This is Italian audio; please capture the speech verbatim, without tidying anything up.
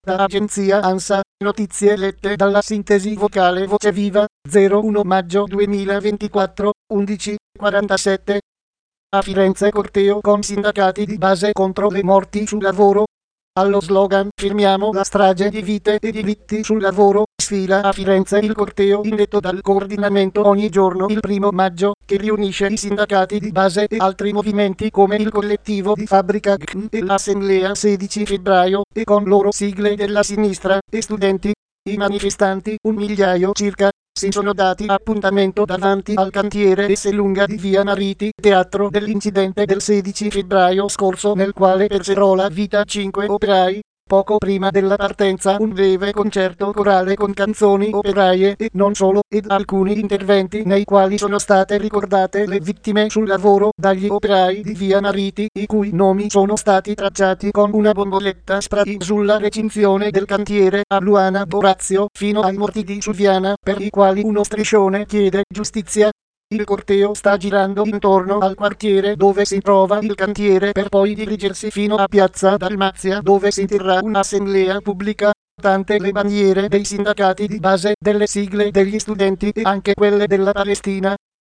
Da agenzia ANSA, notizie lette dalla sintesi vocale Voce Viva, zero uno maggio duemilaventiquattro, undici e quarantasette. A Firenze corteo con sindacati di base contro le morti sul lavoro. Allo slogan "Firmiamo la strage di vite e diritti sul lavoro", sfila a Firenze il corteo indetto dal coordinamento Ogni Giorno il primo maggio, che riunisce i sindacati di base e altri movimenti come il collettivo di Fabbrica G M e l'Assemblea sedici febbraio, e con loro sigle della sinistra e studenti. I manifestanti, un migliaio circa, si sono dati appuntamento davanti al cantiere Esselunga di via Mariti, teatro dell'incidente del sedici febbraio scorso nel quale persero la vita cinque operai. Poco prima della partenza un breve concerto corale con canzoni operaie e non solo, ed alcuni interventi nei quali sono state ricordate le vittime sul lavoro dagli operai di via Mariti, i cui nomi sono stati tracciati con una bomboletta spray sulla recinzione del cantiere a Luana Dorazio, fino ai morti di Suviana, per i quali uno striscione chiede giustizia. Il corteo sta girando intorno al quartiere dove si trova il cantiere per poi dirigersi fino a Piazza Dalmazia, dove si terrà un'assemblea pubblica. Tante le bandiere dei sindacati di base, delle sigle degli studenti e anche quelle della Palestina.